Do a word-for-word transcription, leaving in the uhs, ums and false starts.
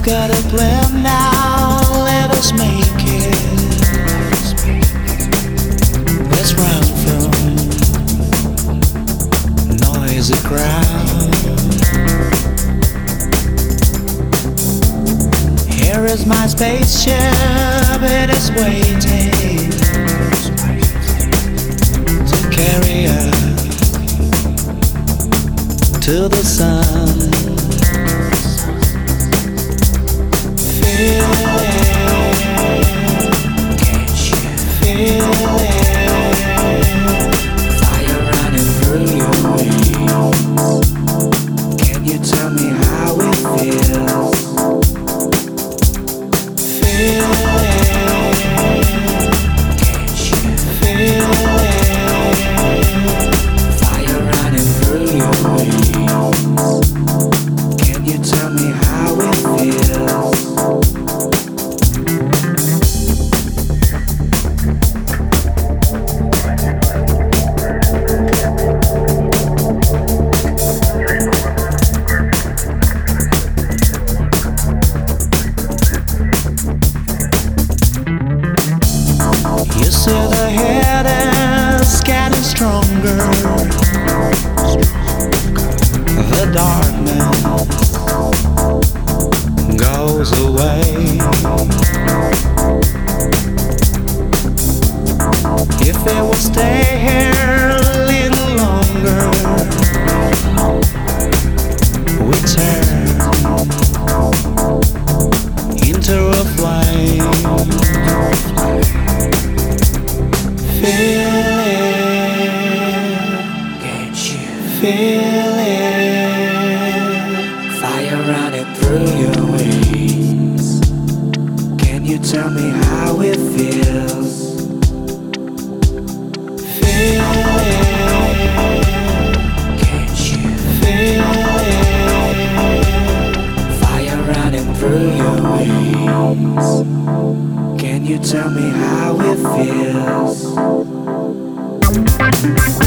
got a plan now, let us make it. Let's run from noisy crowd. Here is my spaceship, it is waiting to carry us to the sun. Feel it, can't you feel it? Fire running through your veins. Can you tell me how it feels? Feel it, can't you feel it? Fire running through your veins. Can you tell me how it feels? You see the head is getting stronger. The darkness goes away. If it will stay here a little longer, we turn into a flame. Feel it, can't you feel it? Fire running through your veins. Can you tell me how it feels? Feel it, can't you feel it? Fire running through your veins. Can you tell me how it feels?